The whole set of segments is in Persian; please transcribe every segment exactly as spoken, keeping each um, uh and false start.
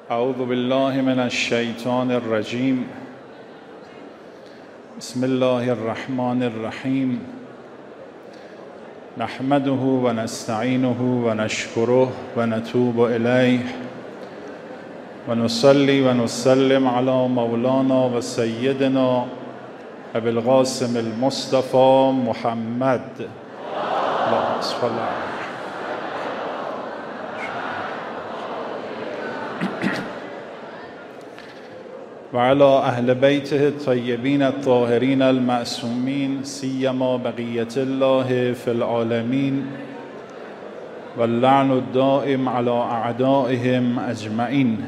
اعوذ بالله من الشیطان الرجیم. بسم الله الرحمن الرحیم. نحمده و نستعینه و نشکره و نتوب الیه و نصلی و نسلم علی مولانا و سیدنا ابی القاسم المصطفى محمد. اللهم صل علی و علی اهل بیته الطیبین الطاهرین المعصومین سیما بقیة الله فی العالمین واللعن الدائم علی اعدائهم اجمعین.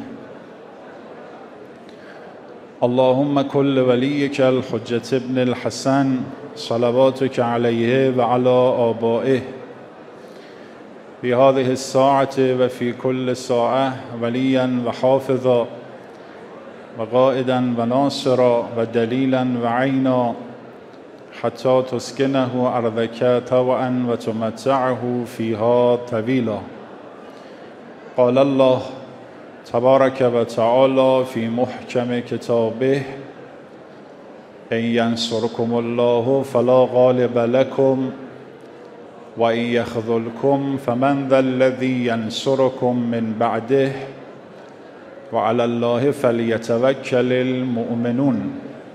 اللهم كل وليك الحجة ابن الحسن صلواتك عليه وعلى آبائه في هذه الساعة وفي كل ساعة وليا وحافظا وقائدا وناصرا ودليلا وعينا حتى تسكنه أرضك طوعا وتمتعه فيها طويلا. قال الله تبارك وتعالى في محكم كتابه إن ينصركم الله فلا غالب لكم وإن يخذلكم فمن ذا الذي ينصركم من بعده وعلى الله فليتوكل المؤمنون.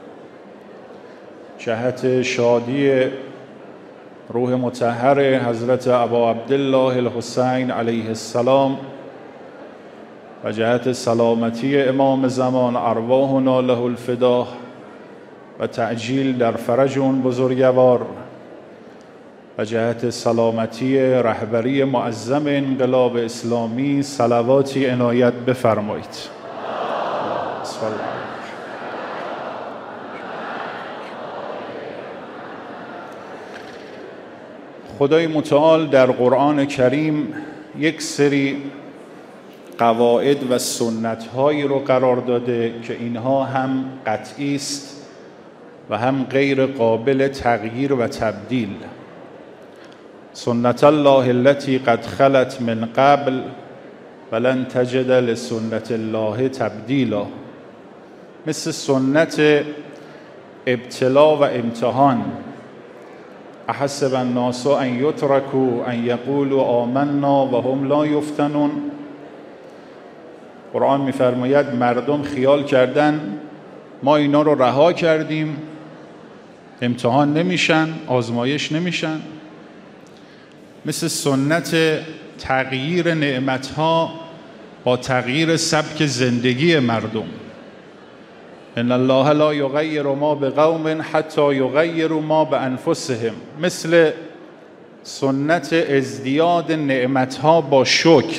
جهت شادی روح مطهر حضرت ابا عبدالله الحسین علیه السلام و جهت سلامتی امام زمان ارواحنا له الفدا و تعجیل در فرج اون بزرگوار و جهت سلامتی رهبری معظم انقلاب اسلامی صلواتی عنایت بفرمایید. خدای متعال در قرآن کریم یک سری قواعد و سنت‌هایی رو قرار داده که اینها هم قطعی است و هم غیر قابل تغییر و تبدیل. سنت الله التي قد خلت من قبل ولن تجد لسنت الله تبدیلا. مثل سنت ابتلا و امتحان. احسب الناس ان یترکوا ان یقولوا آمنا و هم لا یفتنون. قرآن می‌فرماید مردم خیال کردن ما اینا رو رها کردیم، امتحان نمیشن، آزمایش نمیشن. مثل سنت تغییر نعمتها با تغییر سبک زندگی مردم. ان الله لا یغیر ما بقوم حتی یغیروا ما بانفسهم. مثل سنت ازدیاد نعمتها با شکر.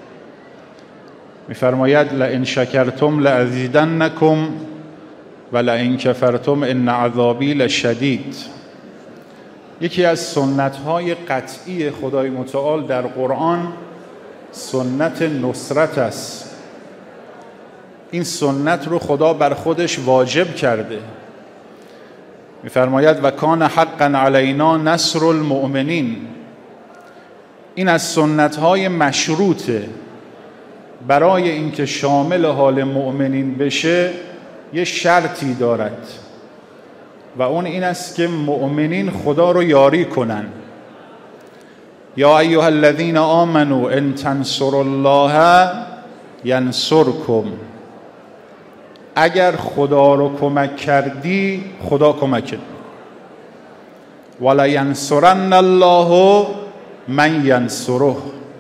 می‌فرماید لئن شکرتم لازیدنکم و لئن کفرتم ان عذابی لشدید. یکی از سنت‌های قطعی خدای متعال در قرآن سنت نصرت است. این سنت رو خدا بر خودش واجب کرده. می‌فرماید و کان حقا علینا نصر المؤمنین. این از سنت‌های مشروطه. برای اینکه شامل حال مؤمنین بشه یه شرطی دارد و اون این است که مؤمنین خدا رو یاری کنن. یا ایها الذین آمنوا ان تنصروا الله ینصرکم. اگر خدا رو کمک کردی خدا کمکت میکنه. ولا ینصرن الله من ینصره.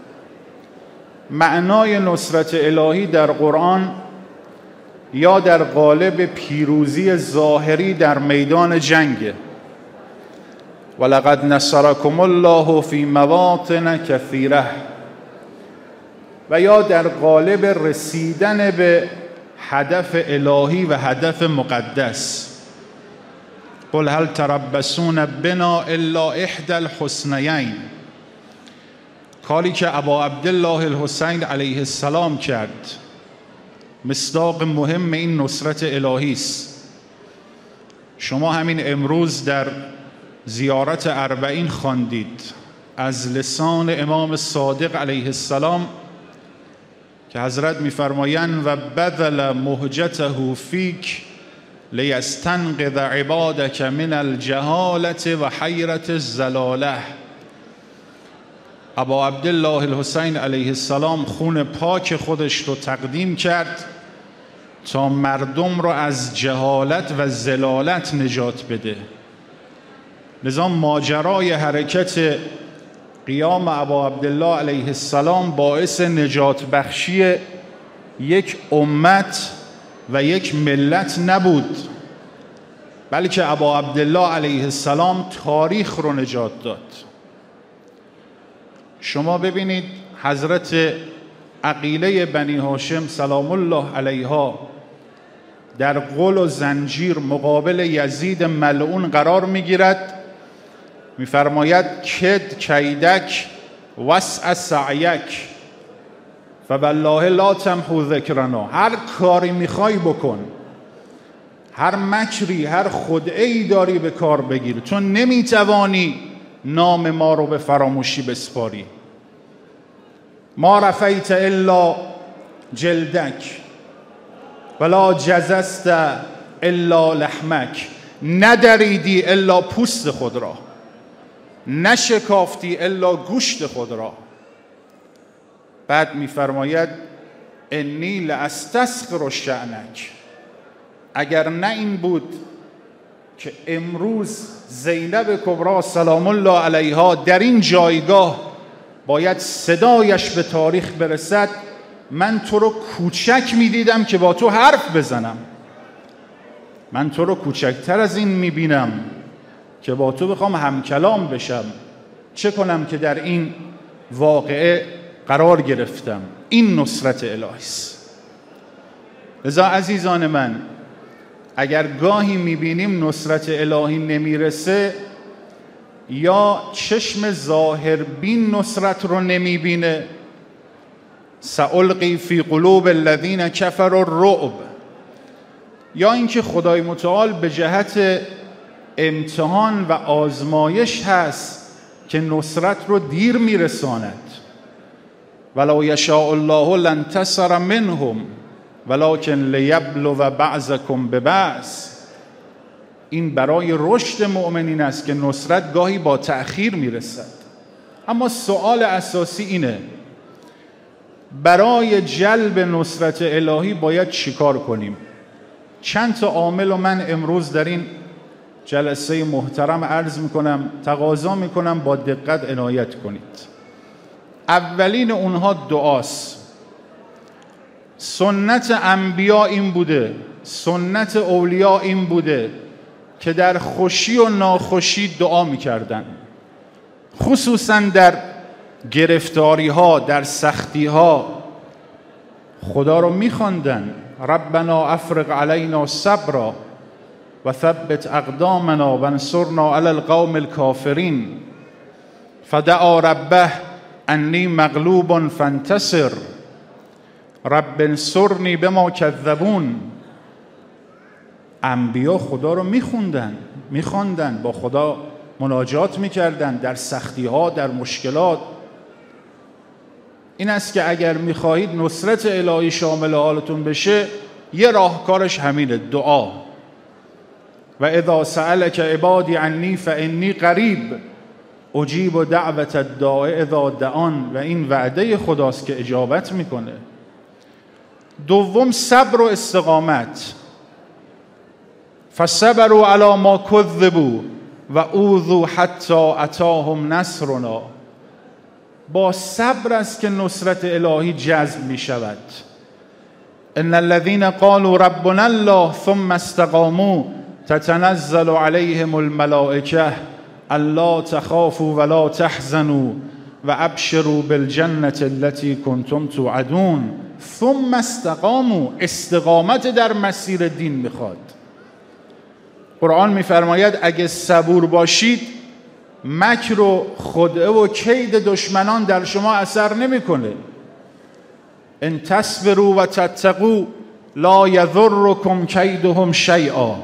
معنای نصرت الهی در قرآن یا در قالب پیروزی ظاهری در میدان جنگ ولقد نصرکم الله فی مواطن کثیره، و یا در قالب رسیدن به هدف الهی و هدف مقدس. قل هل تربصون بنا الا احدى الحسنیین. کاری که ابا عبدالله الحسین علیه السلام کرد مصداق مهم این نصرت الهی است. شما همین امروز در زیارت اربعین خواندید از لسان امام صادق علیه السلام که حضرت میفرمایند و بذل مهجته فیک لیستنقذ عبادک من الجهالة و حیرة الضلاله. ابا عبدالله الحسین علیه السلام خون پاک خودش رو تقدیم کرد تا مردم رو از جهالت و ضلالت نجات بده. لذا ماجرای حرکت قیام ابا عبدالله علیه السلام باعث نجات بخشی یک امت و یک ملت نبود، بلکه ابا عبدالله علیه السلام تاریخ رو نجات داد. شما ببینید حضرت عقیله بنی هاشم سلام الله علیها در غل و زنجیر مقابل یزید ملعون قرار میگیرد، میفرماید کد کیدک وسع سعیک فوالله لا تمحو ذکرنا. هر کاری میخوای بکن، هر مکری، هر خدعه‌ای داری به کار بگیر، چون نمیتوانی نام ما رو به فراموشی بسپاری. ما رفیت الا جلدک ولا جزست الا لحمک. ندریدی الا پوست خود را، نشکافتی الا گوشت خود را. بعد میفرماید انی لاستسخر شأنک. اگر نه این بود که امروز زینب کبری سلام الله علیها در این جایگاه باید صدایش به تاریخ برسد، من تو رو کوچک میدیدم که با تو حرف بزنم. من تو رو کوچکتر از این میبینم که با تو بخوام همکلام بشم. چه کنم که در این واقعه قرار گرفتم؟ این نصرت الهی است. لذا عزیزان من، اگر گاهی میبینیم نصرت الهی نمیرسه، یا چشم ظاهر بین نصرت رو نمیبینه، سألقی فی قلوب الذین کفروا الرعب، یا اینکه خدای متعال به جهت امتحان و آزمایش هست که نصرت رو دیر میرساند. ولو یشاء الله لانتصر منهم ولکن لیبلو بعضکم ببعض. این برای رشد مؤمنین است که نصرت گاهی با تأخیر میرسد. اما سوال اساسی اینه، برای جلب نصرت الهی باید چیکار کنیم؟ چند تا عامل رو من امروز در این جلسه محترم عرض میکنم، تقاضا میکنم با دقت عنایت کنید. اولین اونها دعاست. سنت انبیا این بوده، سنت اولیاء این بوده که در خوشی و ناخوشی دعا میکردن، خصوصا در گرفتاری ها، در سختی ها خدا رو میخواندن. ربنا افرغ علینا صبرا و ثبت اقدامنا و انصرنا علی القوم الکافرین. فدعا ربه انی مغلوب فانتصر رب انصرنی بما کذبون. انبیا خدا رو میخوندن، میخواندن، با خدا مناجات میکردن در سختی ها، در مشکلات. این است که اگر میخواهید نصرت الهی شامل حالتون بشه، یه راهکارش همینه، دعا. و اذا سألک عبادی عنی فانی قریب اجیب دعوت الداع اذا دعان. و این وعده خداست که اجابت میکنه. دوم صبر و استقامت. فصبروا علی ما کذبوا و اوذوا حتی اتاهم نصرنا. با صبر است که نصرت الهی جذب می شود. ان الذين قالوا ربنا الله ثم استقاموا تتنزل عليهم الملائكه الا تخافوا ولا تحزنوا و ابشروا بالجنة التي كنتم توعدون. ثم استقاموا. استقامت در مسیر دین میخواد. قرآن میفرماید اگه صبور باشید، مکر و خدعه و کید دشمنان در شما اثر نمیکنه. ان تصبروا و تتقوا لا یضرکم کیدهم شیئا.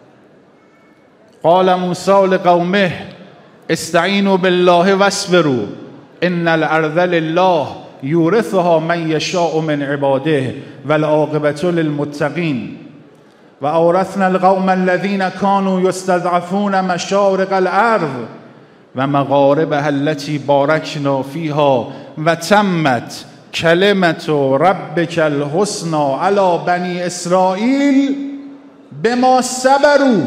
قال موسی لقومه استعینوا بالله واصبروا ان الارض لله یورثها من یشاء من عباده والعاقبة للمتقین و اورثنا القوم الذین كانوا یستضعفون مشارق الارض و مغاربها التي بارکنا فیها و تمت کلمت ربک الحسنی علی بنی اسرائیل بما صبروا.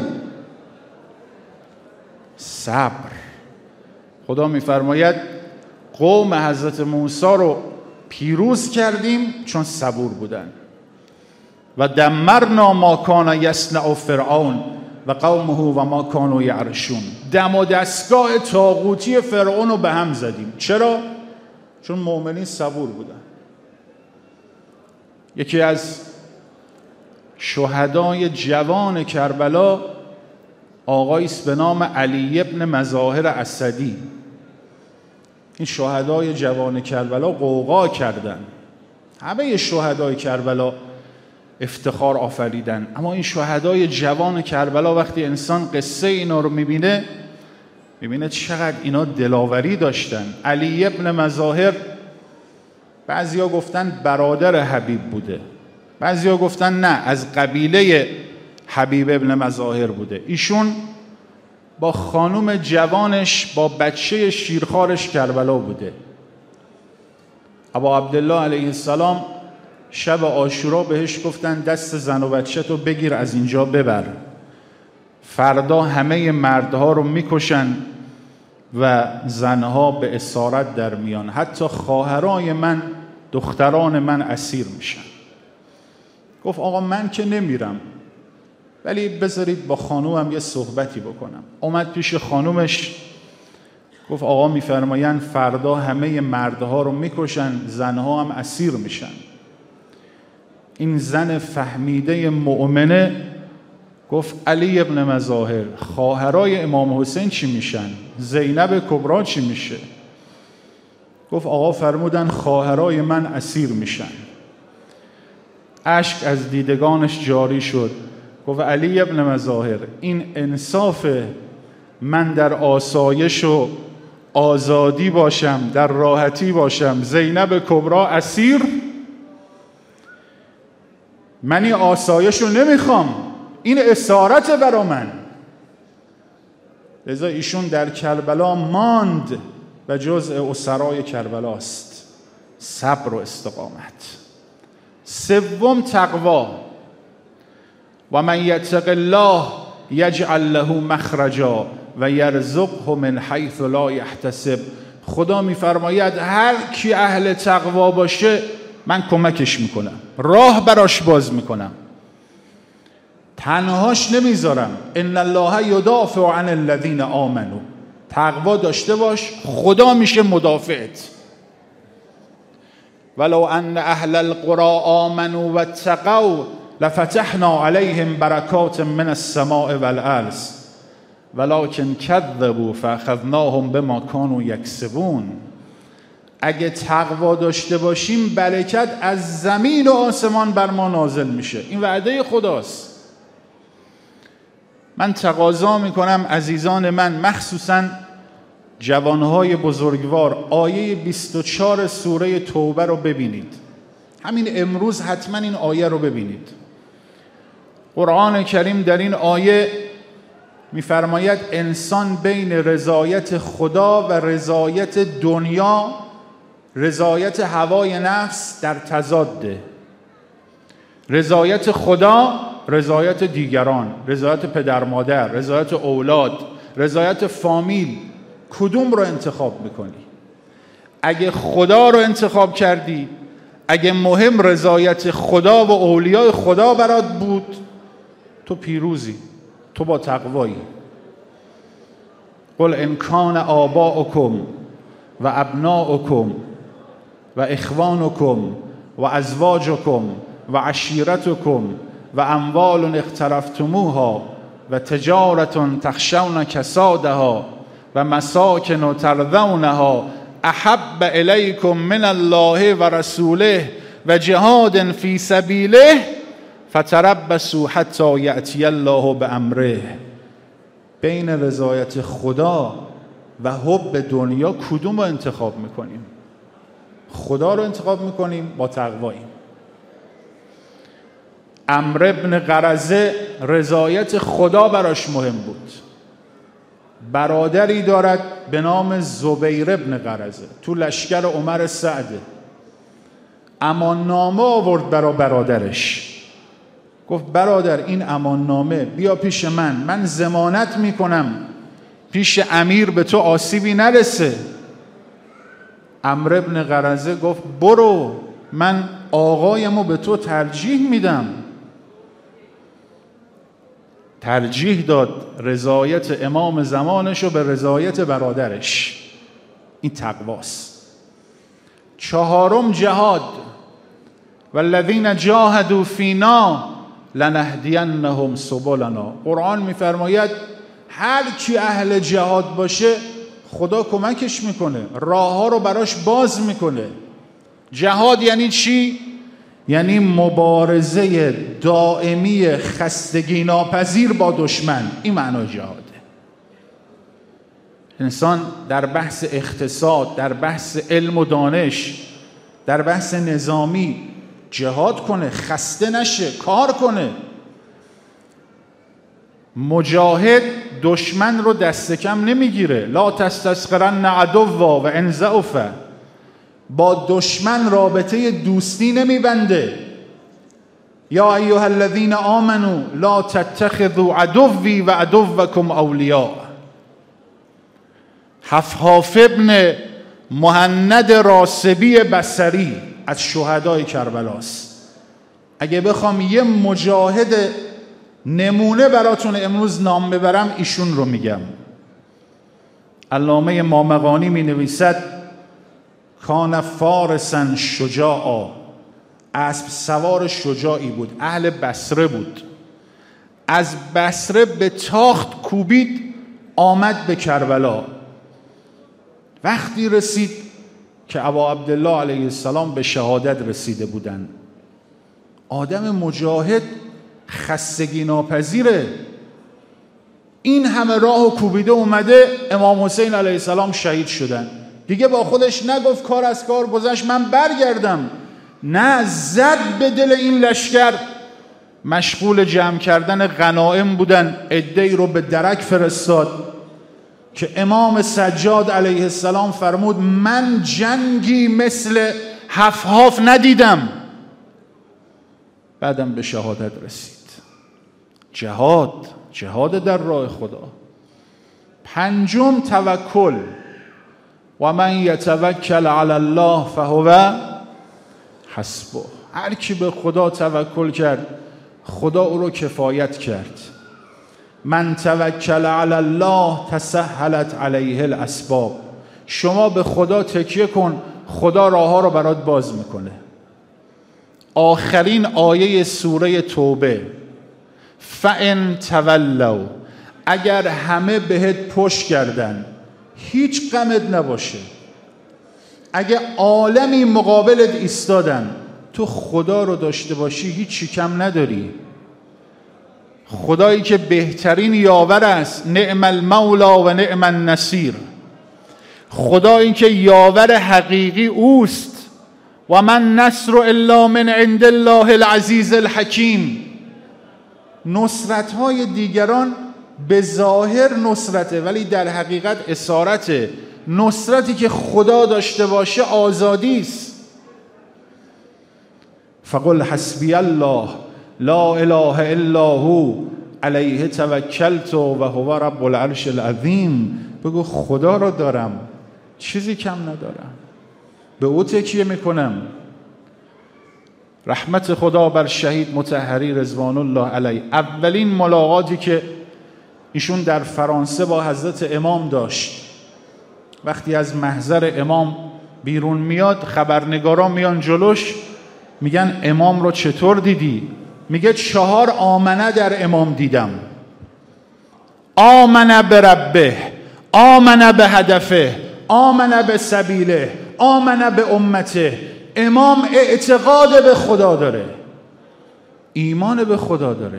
صبر. خدا میفرماید قوم حضرت موسی رو پیروز کردیم چون صبور بودن. و دمرنا ما کان یصنع فرعون و قومه و ما کانوا یعرشون. دم و دستگاه طاغوتی فرعون رو به هم زدیم. چرا؟ چون مؤمنین صبور بودن. یکی از شهدای جوان کربلا آقایی است به نام علی ابن مظاهر اسدی. این شهدای جوان کربلا قوقا کردن. همه شهدای کربلا افتخار آفریدن، اما این شهدای جوان کربلا وقتی انسان قصه اینا رو میبینه میبینه چقدر اینا دلاوری داشتن. علی ابن مظاهر بعضیا گفتن برادر حبیب بوده، بعضیا گفتن نه از قبیله حبیب ابن مظاهر بوده. ایشون با خانم جوانش با بچه شیرخوارش کربلا بوده. ابا عبدالله علیه السلام شب عاشورا بهش گفتن دست زن و بچه تو بگیر از اینجا ببر، فردا همه مردها رو میکشن و زنها به اسارت در میان، حتی خواهرای من دختران من اسیر میشن. گفت آقا من که نمیرم ولی بذارید با خانومم یه صحبتی بکنم. اومد پیش خانومش گفت آقا میفرمایند فردا همه مردها رو میکشن، زنها هم اسیر میشن. این زن فهمیده مؤمنه گفت علی ابن مظاهر خواهرای امام حسین چی میشن؟ زینب کبرا چی میشه؟ گفت آقا فرمودن خواهرای من اسیر میشن. اشک از دیدگانش جاری شد. گفت علی ابن مظاهر این انصاف من در آسایش و آزادی باشم، در راحتی باشم، زینب کبرا اسیر؟ من این آسایش رو نمیخوام، این اسارت برا من. لذا ایشون در کربلا ماند و جزء اسرای کربلاست. صبر و استقامت. سوم تقوا. و من یتق الله یجعل له مخرجا و یرزقه من حیث لا یحتسب. خدا میفرماید هر کی اهل تقوا باشه من کمکش میکنم، راه براش باز میکنم، تنهاش نمیذارم. ان الله یدافع عن الذین آمنوا. تقوا داشته باش خدا میشه مدافعت. ولو ان اهل القرى آمنوا واتقوا لفتحنا علیهم برکات من السماء والارض ولكن كذبوا فاخذناهم بما كانوا یکسبون. اگه تقوا داشته باشیم برکت از زمین و آسمان بر ما نازل میشه. این وعده خداست. من تقاضا میکنم عزیزان من، مخصوصا جوانهای بزرگوار، آیه بیست و چهار سوره توبه رو ببینید. همین امروز حتما این آیه رو ببینید. قرآن کریم در این آیه میفرماید انسان بین رضایت خدا و رضایت دنیا، رضایت هوای نفس در تضاده. رضایت خدا، رضایت دیگران، رضایت پدر مادر، رضایت اولاد، رضایت فامیل، کدوم رو انتخاب میکنی؟ اگه خدا رو انتخاب کردی، اگه مهم رضایت خدا و اولیای خدا برات بود، تو پیروزی، تو با تقوایی. قل ان کان آباؤکم و ابناؤکم و اخوانکم و ازواجکم و عشیرتکم و اموال اقترفتموها و تجارت تخشون کسادها و مساکن ترضونها احب الیکم من الله و رسوله و جهاد فی سبیله فتربصوا حتی یأتی الله بامره. بین رضایت خدا و حب دنیا کدوم رو انتخاب میکنیم؟ خدا رو انتخاب میکنیم، با تقواییم. عمرو بن قرظه رضایت خدا براش مهم بود. برادری دارد به نام زبیر بن قرظه، تو لشکر عمر سعده. اماننامه آورد برا برادرش، گفت برادر این اماننامه بیا پیش من، من ضمانت میکنم پیش امیر به تو آسیبی نرسه. عمرو بن قرظه گفت برو، من آقایمو به تو ترجیح میدم. ترجیح داد رضایت امام زمانشو به رضایت برادرش. این تقواست. چهارم جهاد، والذین جاهدوا فینا لنهدینهم سبلنا. قرآن میفرماید هر کی اهل جهاد باشه خدا کمکش میکنه، راه ها رو براش باز میکنه. جهاد یعنی چی؟ یعنی مبارزه دائمی خستگی ناپذیر با دشمن. این معنای جهاده. انسان در بحث اقتصاد، در بحث علم و دانش، در بحث نظامی جهاد کنه، خسته نشه، کار کنه. مجاهد دشمن رو دست کم نمیگیره. لا تستسخرن عدوا و ان ضعف. با دشمن رابطه دوستی نمیبنده. یا ایها الذین آمنوا لا تتخذوا عدوی و عدوکم اولیاء. حفحاف ابن مهند راسبی بصری از شهدای کربلاست. اگه بخوام یه مجاهد نمونه براتون امروز نام ببرم ایشون رو میگم. علامه مامقانی می نویسد کان فارسا شجاعا، اسب سوار شجاعی بود، اهل بصره بود. از بصره به تاخت کوبید آمد به کربلا. وقتی رسید که ابا عبدالله علیه السلام به شهادت رسیده بودند. آدم مجاهد خستگی ناپذیره. این همه راه و کوبیده اومده، امام حسین علیه السلام شهید شدن. دیگه با خودش نگفت کار از کار گذشت من برگردم، نه، زد به دل این لشکر. مشغول جمع کردن غنایم بودن، عده‌ای رو به درک فرستاد که امام سجاد علیه السلام فرمود من جنگی مثل حفحاف ندیدم. بعدم به شهادت رسید. جهاد، جهاد در راه خدا. پنجم توکل. و من یتوکل علی الله فهو حسبه. هر کی به خدا توکل کرد خدا او رو کفایت کرد. من توکل علی الله تسهلت علیه الاسباب. شما به خدا تکیه کن، خدا راه ها رو برات باز میکنه. آخرین آیه سوره توبه، فَإِن تَوَلَّوْا، اگر همه بهت پشت کردن هیچ غمت نباشه. اگه عالمی مقابلت ایستادن تو خدا رو داشته باشی هیچی کم نداری. خدایی که بهترین یاور است، نعم المولا و نعم النصیر. خدایی که یاور حقیقی اوست. و من نصر الا من عند الله العزیز الحکیم. نصرت‌های دیگران به ظاهر نصرته ولی در حقیقت اسارته. نصرتی که خدا داشته باشه آزادی است. فقل حسبی الله لا اله الا هو علیه توکلت و هو رب العرش العظیم. بگو خدا رو دارم، چیزی کم ندارم، به او تکیه میکنم. رحمت خدا بر شهید مطهری رضوان الله علیه. اولین ملاقاتی که ایشون در فرانسه با حضرت امام داشت، وقتی از محضر امام بیرون میاد خبرنگاران میان جلوش میگن امام رو چطور دیدی؟ میگه چهار آمنه در امام دیدم. آمنه به ربه، آمنه به هدفه، آمنه به سبیله، آمنه به امته. امام اعتقاد به خدا داره، ایمان به خدا داره.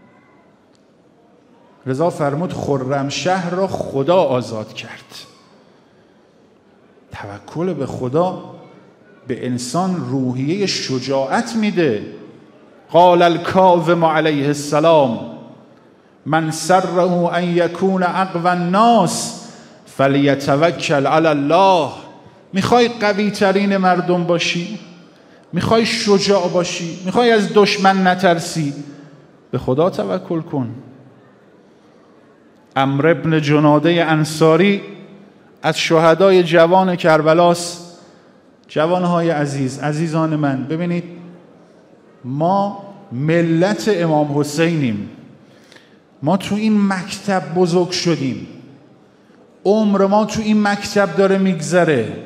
رضا فرمود خرمشهر را خدا آزاد کرد. توکل به خدا به انسان روحیه شجاعت میده. قال الکاظم علیه السلام من سره ان یکون اقوی الناس فلیتوکل علی الله. میخوای قوی ترین مردم باشی؟ میخوای شجاع باشی؟ میخوای از دشمن نترسی؟ به خدا توکل کن. عمرو ابن جناده انصاری از شهدای جوان کربلاست. جوانهای عزیز، عزیزان من، ببینید ما ملت امام حسینیم. ما تو این مکتب بزرگ شدیم. عمر ما تو این مکتب داره میگذره.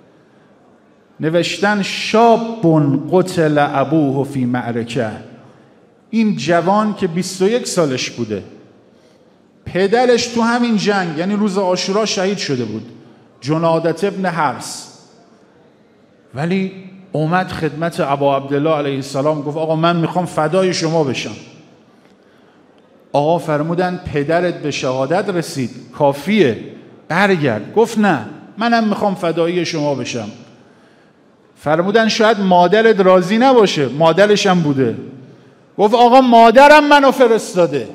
نوشتن شاب قتل ابوه فی معرکه. این جوان که بیست و یک سالش بوده، پدرش تو همین جنگ یعنی روز عاشورا شهید شده بود، جنادت ابن حرس، ولی اومد خدمت ابا عبدالله علیه السلام گفت آقا من میخوام فدای شما بشم. آقا فرمودن پدرت به شهادت رسید، کافیه، برگرد. گفت نه، منم میخوام فدایی شما بشم. فرمودن شاید مادرت راضی نباشه، مادرش هم بوده. گفت آقا مادرم منو فرستاده،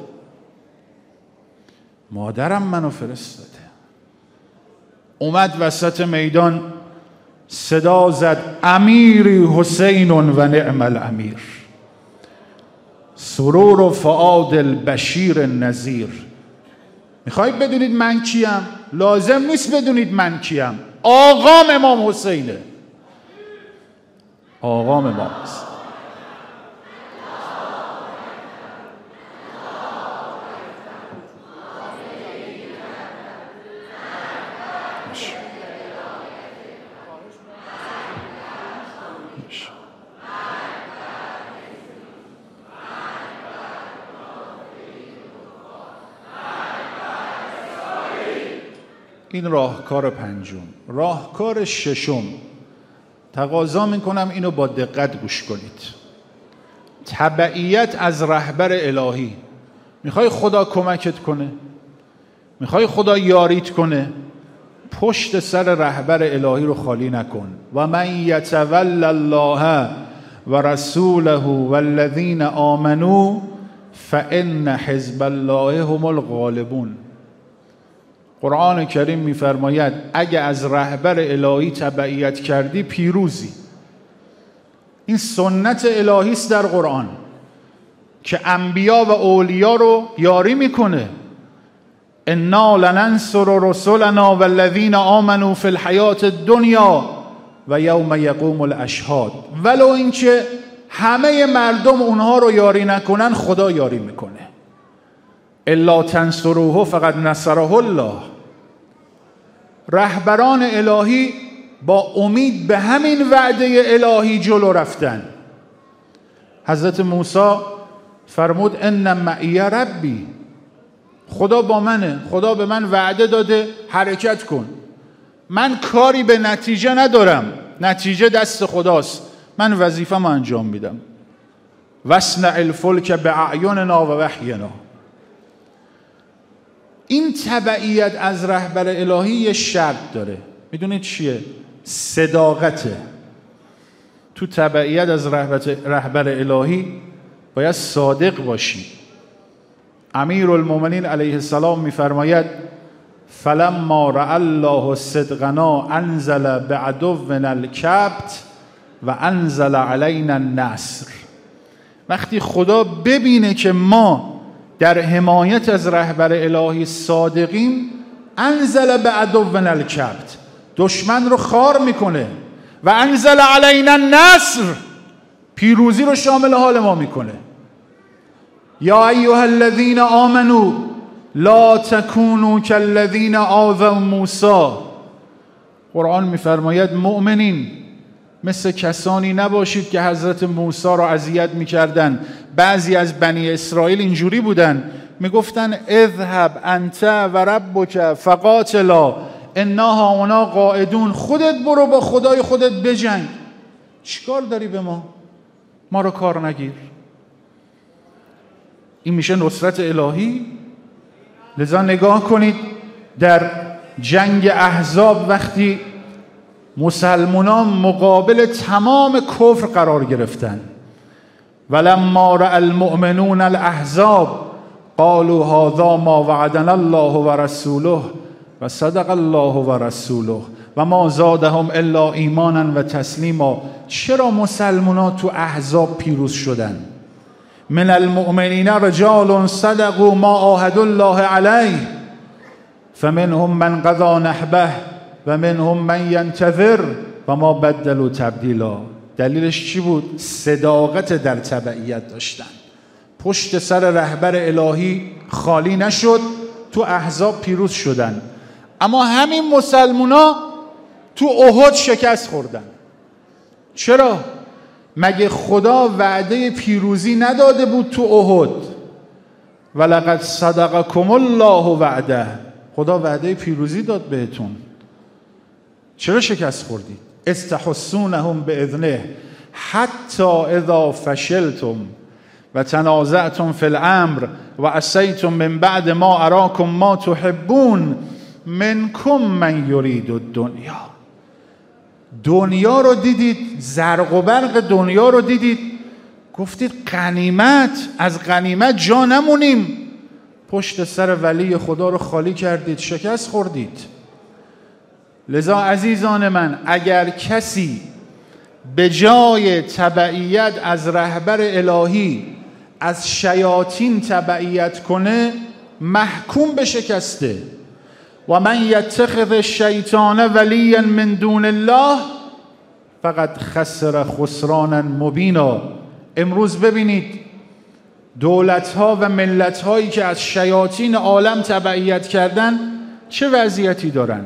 مادرم منو فرستاده. اومد وسط میدان صدا زد امیری حسین و نعم الامیر، سرور و فؤاد البشیر النذیر. میخواید بدونید من کیم؟ لازم نیست بدونید من کیم. آقام امام حسینه. آقام امام حسین. این راهکار پنجم. راهکار ششم، تقاضا میکنم اینو با دقت گوش کنید. تبعیت از رهبر الهی. میخوای خدا کمکت کنه؟ میخوای خدا یاریت کنه؟ پشت سر رهبر الهی رو خالی نکن. و من یتول الله و رسوله والذین آمنوا فان حزب الله هم الغالبون. قرآن کریم میفرماید اگه از رهبر الهی تبعیت کردی پیروزی. این سنت الهی است در قرآن که انبیا و اولیا رو یاری میکنه. انا لننصر رسلنا والذین آمنوا فی الحیات الدنیا و یوم یقوم الاشهاد. ولو اینکه همه مردم اونها رو یاری نکنن، خدا یاری میکنه. الا تنصروه فقد نصره الله. رهبران الهی با امید به همین وعده الهی جلو رفتن. حضرت موسی فرمود ان معی ربی، خدا با منه، خدا به من وعده داده حرکت کن. من کاری به نتیجه ندارم، نتیجه دست خداست، من وظیفه‌مو انجام میدم. واصنع الفلک باعیننا و وحینا. این تبعیت از رهبر الهی یه شرط داره. میدونید چیه؟ صداقته. تو تبعیت از رهبر الهی باید صادق باشی. امیرالمومنین علیه السلام میفرماید فلما رأى الله صدقنا انزل بعدونا الکبت و انزل علینا النصر. وقتی خدا ببینه که ما در حمایت از رهبر الهی صادقیم، انزل بعدونا الکبت، دشمن رو خار میکنه، و انزل علینا النصر، پیروزی رو شامل حال ما میکنه. یا ایها الذین آمنوا لا تکونوا کالذین آذوا موسی. قرآن میفرماید مؤمنین مثل کسانی نباشید که حضرت موسی را اذیت میکردن. بعضی از بنی اسرائیل اینجوری بودن، میگفتن اذهب انت و ربک فقاتلا انا هاهنا قاعدون. خودت برو با خدای خودت بجنگ، چیکار داری به ما؟ ما رو کار نگیر. این میشه نصرت الهی؟ لذا نگاه کنید در جنگ احزاب وقتی مسلمانان مقابل تمام کفر قرار گرفتن. ولما رأى المؤمنون الاحزاب قالوا هذا ما وعدنا الله ورسوله و صدق الله و رسوله و ما زادهم الا ایمانا و تسلیما. چرا مسلمانان تو احزاب پیروز شدن؟ من المؤمنین رجال صدقوا ما عاهدوا الله علیه فمنهم من قضى نحبه و منهم من ینتظر و ما بدلوا تبدیلا. دلیلش چی بود؟ صداقت در تبعیت داشتن. پشت سر رهبر الهی خالی نشد، تو احزاب پیروز شدن. اما همین مسلمونا تو احد شکست خوردن. چرا؟ مگه خدا وعده پیروزی نداده بود تو احد؟ ولقد صدقکم الله وعده. خدا وعده پیروزی داد بهتون. چرا شکست خوردید؟ استحسونهم باذنه حتی اذا فشلتم و تنازعتم فی الامر و عصیتم من بعد ما اراکم ما تحبون منکم من یرید الدنیا. دنیا رو دیدید، زرق و برق دنیا رو دیدید، گفتید غنیمت، از غنیمت جا نمونیم، پشت سر ولی خدا رو خالی کردید، شکست خوردید. لذا عزیزان من، اگر کسی به جای تبعیت از رهبر الهی از شیاطین تبعیت کنه، محکوم به شکسته. و من یتخذ الشیطان ولیا من دون الله فقد خسر خسرانا مبینا. امروز ببینید دولت‌ها و ملت‌هایی که از شیاطین عالم تبعیت کردن چه وضعیتی دارن.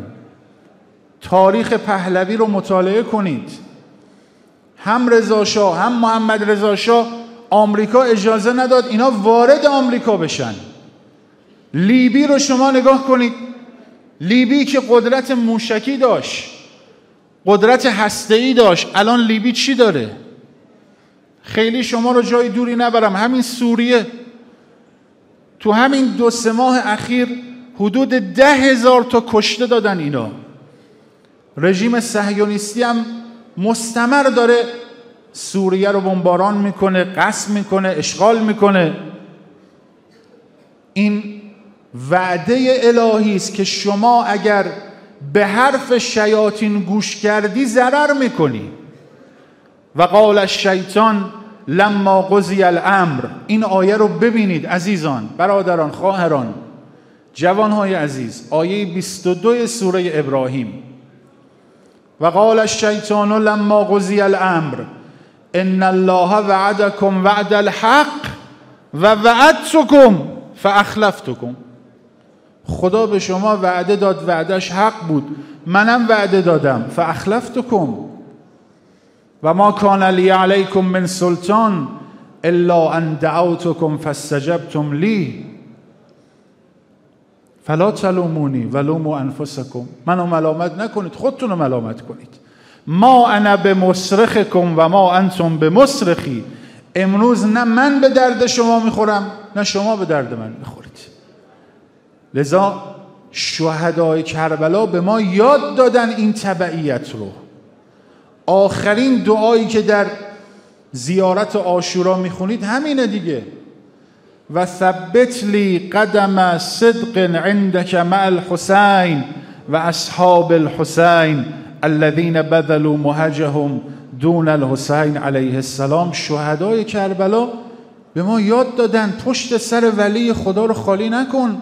تاریخ پهلوی رو مطالعه کنید. هم رضا شاه هم محمد رضا شاه آمریکا اجازه نداد اینا وارد آمریکا بشن. لیبی رو شما نگاه کنید. لیبی که قدرت موشکی داشت، قدرت هسته‌ای داشت، الان لیبی چی داره؟ خیلی شما رو جای دوری نبرم، همین سوریه تو همین دو سه ماه اخیر حدود ده هزار تا کشته دادن اینا. رژیم صهیونیستی هم مستمر داره سوریه رو بمباران میکنه، غصب میکنه، اشغال میکنه. این وعده الهی است که شما اگر به حرف شیاطین گوش کردی ضرر میکنی. و قال الشیطان لما قضی الامر. این آیه رو ببینید عزیزان، برادران، خواهران، جوانهای عزیز، آیه بیست و دو سوره ابراهیم. و قال الشیطان لما قضی الامر ان الله وعدکم وعد الحق و وعدتکم فاخلفتکم. خدا به شما وعده داد، وعدش حق بود، منم وعده دادم، فاخلفتکم و ما کان لی علیکم من سلطان الا ان دعوتکم فاستجبتم لی فلا تلومونی ولوموا انفسکم. منو ملامت نکنید، خودتون رو ملامت کنید. ما انا بمصرخکم و ما انتم بمصرخی. امروز نه من به درد شما میخورم نه شما به درد من میخورید. لذا شهدای کربلا به ما یاد دادن این تبعیت رو. آخرین دعایی که در زیارت عاشورا میخونید همینه دیگه. و ثبت لی قدم صدق عندك مع الحسین و اصحاب الحسین الذين بذلوا مهجهم دون الحسین علیه السلام. شهدای کربلا به ما یاد دادن پشت سر ولی خدا رو خالی نکن.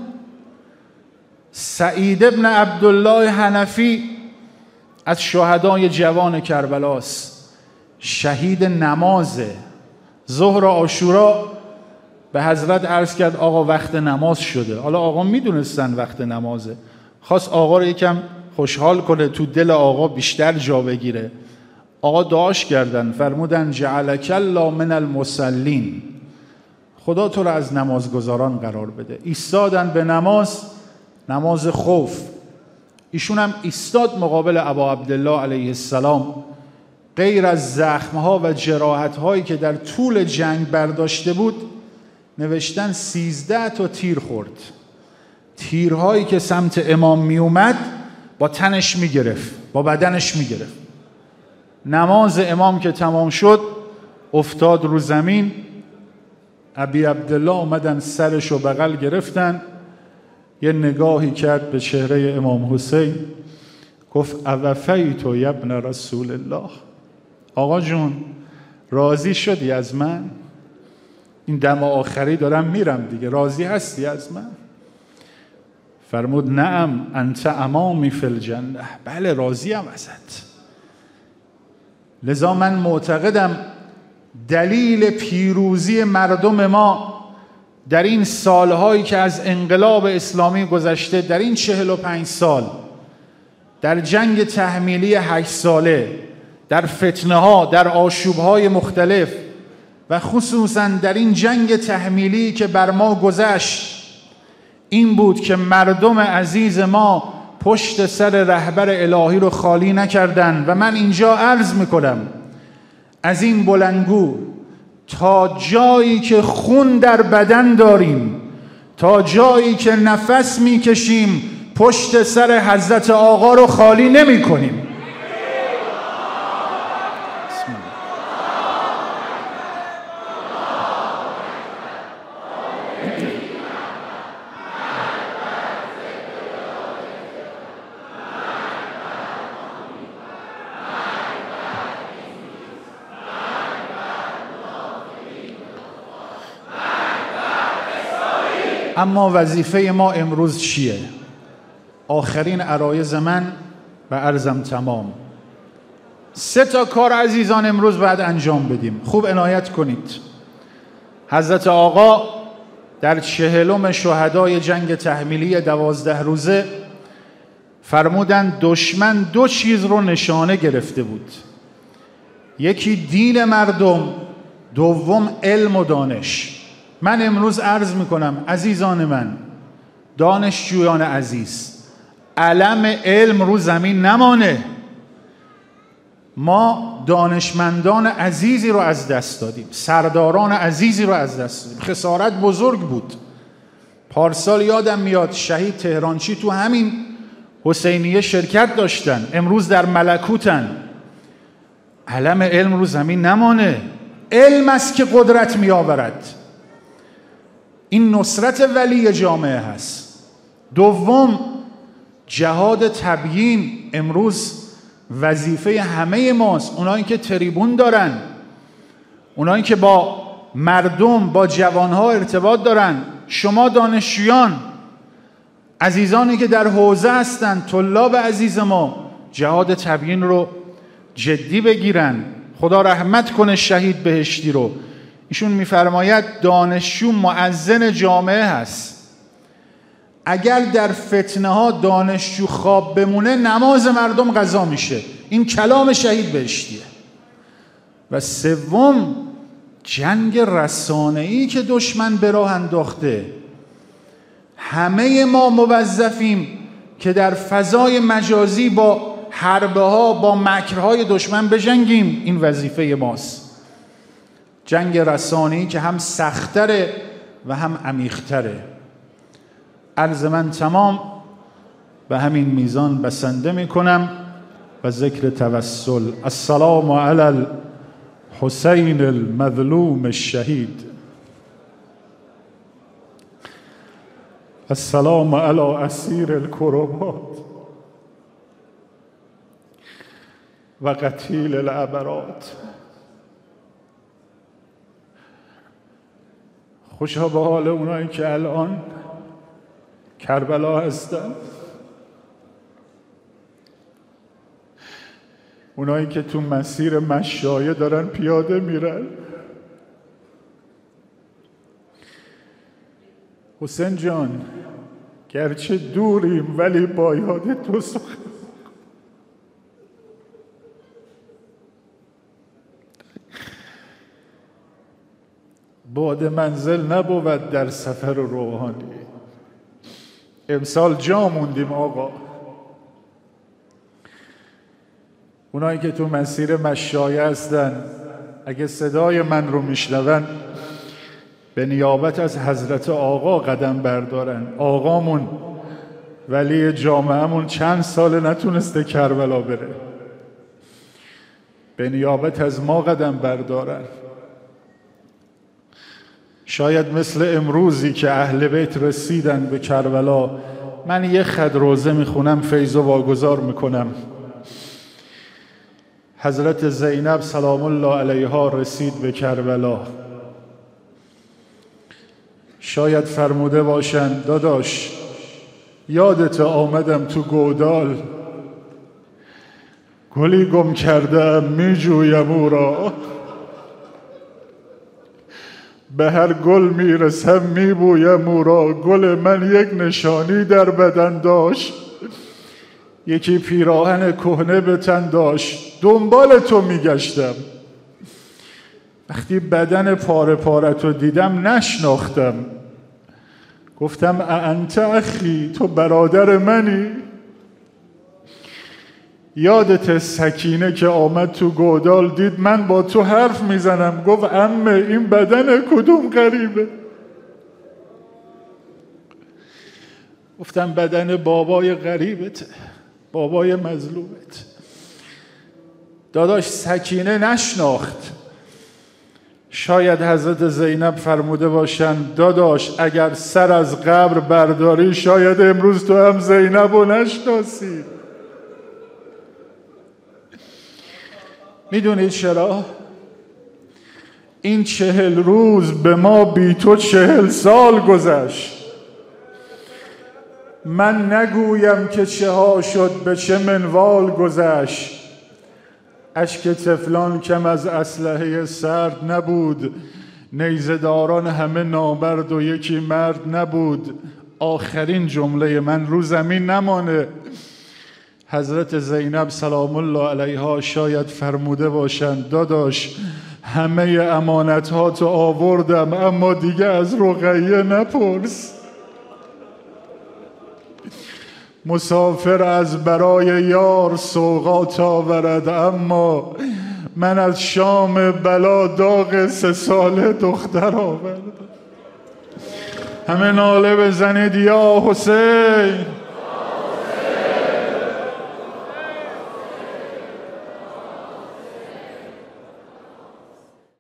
سعید ابن عبدالله حنفی از شهدای جوان کربلاست، شهید نماز ظهر عاشورا. به حضرت عرض کرد آقا وقت نماز شده. حالا آقا میدونستن وقت نمازه، خواست آقا رو یکم خوشحال کنه، تو دل آقا بیشتر جا بگیره. آقا دعاش کردن، فرمودن جعلک الله من المصلین. خدا تو رو از نمازگزاران قرار بده. ایستادن به نماز، نماز خوف. ایشون هم ایستاد مقابل ابا عبدالله علیه السلام. غیر از زخمها و جراحتهایی که در طول جنگ برداشته بود، نوشتن سیزده تا تیر خورد. تیرهایی که سمت امام می اومد با تنش می گرفت، با بدنش می گرفت. نماز امام که تمام شد افتاد رو زمین. ابی عبدالله اومدن سرشو بغل گرفتن، یه نگاهی کرد به چهره امام حسین، گفت اوفیت یا ابن رسول الله، آقا جون راضی شدی از من؟ این دم آخری دارم میرم دیگه، راضی هستی از من؟ فرمود نعم انت امامی فی الجنه، بله راضیم ازت. لذا من معتقدم دلیل پیروزی مردم ما در این سالهایی که از انقلاب اسلامی گذشته، در این چهل و پنج سال، در جنگ تحمیلی هشت ساله، در فتنه ها، در آشوب های مختلف و خصوصا در این جنگ تحمیلی که بر ما گذشت، این بود که مردم عزیز ما پشت سر رهبر الهی رو خالی نکردن. و من اینجا عرض میکنم از این بلندگو، تا جایی که خون در بدن داریم، تا جایی که نفس میکشیم، پشت سر حضرت آقا رو خالی نمی کنیم. اما وظیفه ما امروز چیه؟ آخرین عرایض من و عرضم تمام. سه تا کار عزیزان امروز باید انجام بدیم. خوب عنایت کنید. حضرت آقا در چهلم شهدای جنگ تحمیلی دوازده روزه فرمودن دشمن دو چیز رو نشانه گرفته بود، یکی دین مردم، دوم علم و دانش. من امروز عرض میکنم عزیزان من، دانشجویان عزیز، علم علم رو زمین نمانه. ما دانشمندان عزیزی رو از دست دادیم، سرداران عزیزی رو از دست دادیم. خسارت بزرگ بود. پارسال یادم میاد شهید تهرانچی تو همین حسینیه شرکت داشتن، امروز در ملکوتن. علم علم رو زمین نمانه. علم است که قدرت می آورد. این نصرت ولی جامعه هست. دوم، جهاد تبیین امروز وظیفه همه ماست. اونایی که تریبون دارن، اونایی که با مردم، با جوانها ارتباط دارن، شما دانشجویان، عزیزانی که در حوزه هستن، طلاب عزیز ما، جهاد تبیین رو جدی بگیرن. خدا رحمت کنه شهید بهشتی رو. ایشون میفرماید دانشجو مؤذن جامعه هست. اگر در فتنه ها دانشجو خواب بمونه، نماز مردم قضا میشه. این کلام شهید بهشتیه. و سوم، جنگ رسانه‌ای که دشمن به راه انداخته. همه ما موظفیم که در فضای مجازی با حربه ها، با مکرهای دشمن بجنگیم. این وظیفه ماست. جنگ رسانه‌ای که هم سخت‌تره و هم عمیق‌تره. عرض من تمام. به همین میزان بسنده میکنم و ذکر توسل. السلام علی الحسین المظلوم الشهید. السلام علی اسیر الکربات و قتیل العبرات. خوشا به حال اونایی که الان کربلا هستن، اونایی که تو مسیر مشایه دارن پیاده میرن. حسین جان، گرچه دوریم ولی با یاد تو سخن. بعد منزل نبود در سفر روحانی. امسال جا موندیم آقا. اونایی که تو مسیر مشایه هستن، اگه صدای من رو میشنون، به نیابت از حضرت آقا قدم بردارن. آقامون ولی جامعهمون چند سال نتونسته کربلا بره. به نیابت از ما قدم بردارن. شاید مثل امروزی که اهل بیت رسیدن به کربلا، من یه خط روزه میخونم فیض و واگذار میکنم. حضرت زینب سلام الله علیها رسید به کربلا. شاید فرموده باشند داداش یادت آمدم تو گودال، گلی گم کردم میجویم او را، به هر گل میرسم میبویم او را. گل من یک نشانی در بدن داشت، یکی پیراهن کهنه به تن داشت. دنبال تو میگشتم، وقتی بدن پاره پاره تو دیدم نشناختم. گفتم انت اخی، تو برادر منی؟ یادت سکینه که آمد تو گودال دید من با تو حرف میزنم، گفت عمه این بدن کدوم غریبه؟ گفتم بدن بابای غریبت، بابای مظلومت. داداش سکینه نشناخت. شاید حضرت زینب فرموده باشند داداش اگر سر از قبر برداری شاید امروز تو هم زینب رو نشناسی. میدونید چرا؟ این چهل روز به ما بی تو چهل سال گذشت. من نگویم که چه ها شد به چه منوال گذشت. اشک طفلان کم از اسلحه سرد نبود، نیزه داران همه نامرد و یکی مرد نبود. آخرین جمله من رو زمین نمانه. حضرت زینب سلام الله علیها شاید فرموده باشند داداش همه امانت‌هاتو آوردم اما دیگه از رقیه نپرس. مسافر از برای یار سوغات آورد، اما من از شام بلا داغ سه ساله دختر آورد. همه ناله بزنید یا حسین.